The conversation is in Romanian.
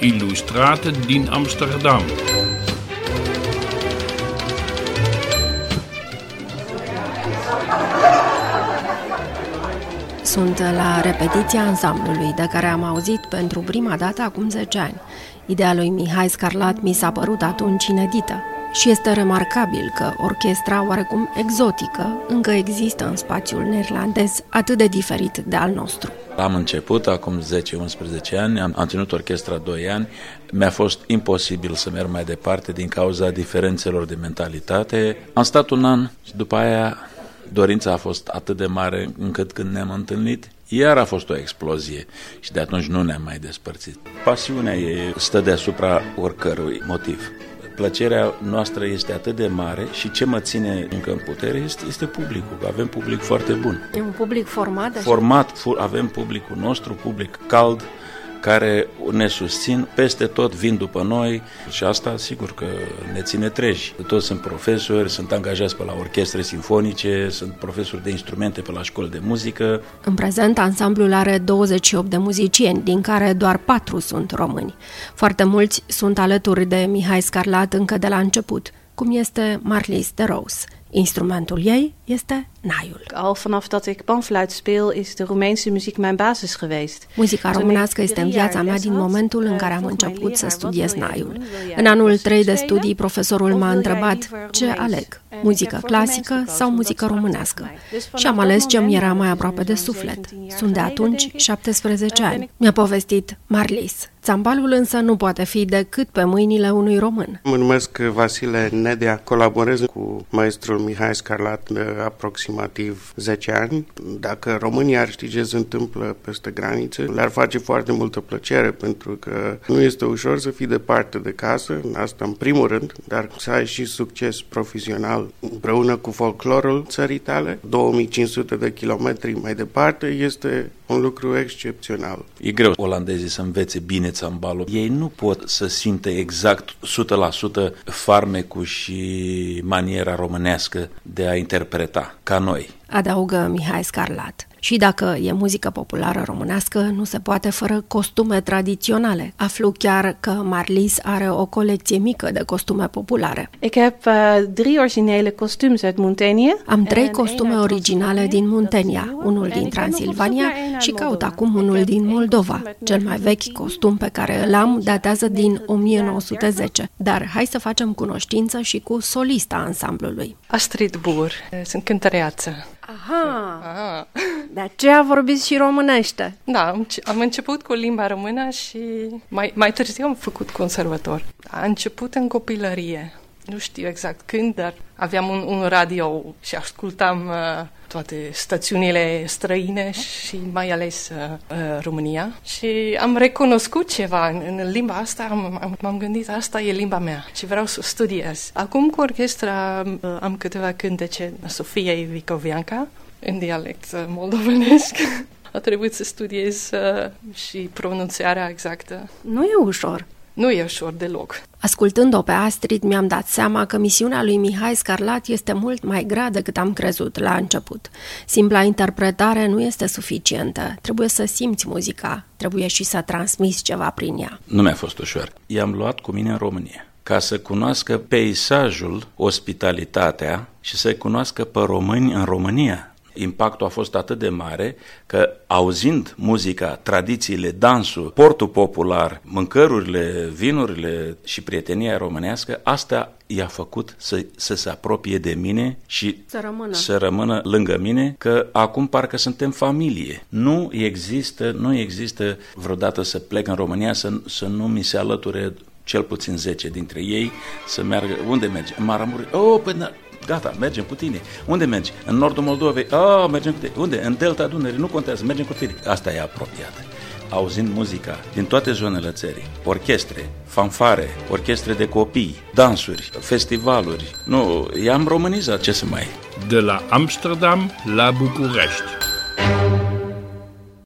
Ilustrate din Amsterdam. Sunt la repetiția ansamblului de care am auzit pentru prima dată acum 10 ani. Ideea lui Mihai Scarlat mi s-a părut atunci inedită și este remarcabil că orchestra oarecum exotică încă există în spațiul neerlandez atât de diferit de al nostru. Am început acum 10-11 ani, am ținut orchestra 2 ani, mi-a fost imposibil să merg mai departe din cauza diferențelor de mentalitate. Am stat un an și după aia dorința a fost atât de mare încât când ne-am întâlnit, iar a fost o explozie și de atunci nu ne-am mai despărțit. Pasiunea stă deasupra oricărui motiv. Plăcerea noastră este atât de mare și ce mă ține încă în putere este publicul. Avem public foarte bun. E un public format? Avem publicul nostru, public cald, care ne susțin, peste tot vin după noi și asta sigur că ne ține treji. Toți sunt profesori, sunt angajați pe la orchestre simfonice, sunt profesori de instrumente pe la școli de muzică. În prezent, ansamblul are 28 de muzicieni, din care doar 4 sunt români. Foarte mulți sunt alături de Mihai Scarlat încă de la început, cum este Marlies de Roos. Instrumentul ei este naiul. Al vanaf dat ik panfluit speel is de Roemeense muziek mijn basis geweest. Muzica românească este în viața mea din momentul în care am început să studiez naiul. În anul 3 de studii, profesorul m-a întrebat ce aleg, muzică clasică sau muzică românească. Și am ales ce mi era mai aproape de suflet. Sunt de atunci 17 ani. Mi-a povestit Marlies. Țambalul însă nu poate fi decât pe mâinile unui român. Mă numesc Vasile Nedea, colaborez cu maestrul Mihai Scarlat de aproximativ 10 ani. Dacă România ar ști ce se întâmplă peste granițe, le-ar face foarte multă plăcere, pentru că nu este ușor să fii departe de casă, asta în primul rând, dar să ai și succes profesional împreună cu folclorul țării tale, 2500 de kilometri mai departe, este un lucru excepțional. E greu olandezii să învețe bine țambalul. Ei nu pot să simtă exact 100% farmecul și maniera românească de a interpreta, ca noi. Adaugă Mihai Scarlat. Și dacă e muzică populară românească, nu se poate fără costume tradiționale. Aflu chiar că Marlies are o colecție mică de costume populare. Ik heb 3 originele kostuums uit Muntenia. Am 3 costume originale din Muntenia, unul din Transilvania și caut acum unul din Moldova. Cel mai vechi costum pe care îl am datează din 1910. Dar hai să facem cunoștință și cu solista ansamblului. Astrid Boer, sunt cântăreață. Aha, de aceea vorbiți și românește. Da, am început cu limba română și mai târziu am făcut conservator. A început în copilărie. Nu știu exact când, dar aveam un radio și ascultam toate stațiunile străine și mai ales România. Și am recunoscut ceva în limba asta, m-am gândit, asta e limba mea și vreau să studiez. Acum cu orchestra am câteva cântece, Sofia Vicovianca, în dialect moldovenesc. A trebuit să studiez și pronunțarea exactă. Nu e ușor. Nu e ușor deloc. Ascultând-o pe Astrid, mi-am dat seama că misiunea lui Mihai Scarlat este mult mai grea decât am crezut la început. Simpla interpretare nu este suficientă. Trebuie să simți muzica, trebuie și să transmiți ceva prin ea. Nu mi-a fost ușor. I-am luat cu mine în România ca să cunoască peisajul, ospitalitatea și să cunoască pe români în România. Impactul a fost atât de mare că, auzind muzica, tradițiile, dansul, portul popular, mâncărurile, vinurile și prietenia românească, asta i-a făcut să se apropie de mine și să rămână lângă mine, că acum parcă suntem familie. Nu există vreodată să plec în România să nu mi se alăture cel puțin 10 dintre ei să meargă. Unde merge? În Maramureș. Gata, mergem cu tine. Unde mergi? În nordul Moldovei. Mergem cu tine. Unde? În delta Dunării. Nu contează, mergem cu tine. Asta e apropiat. Auzind muzica din toate zonele țării, orchestre, fanfare, orchestre de copii, dansuri, festivaluri. Nu, i-am românizat, ce să mai... De la Amsterdam la București.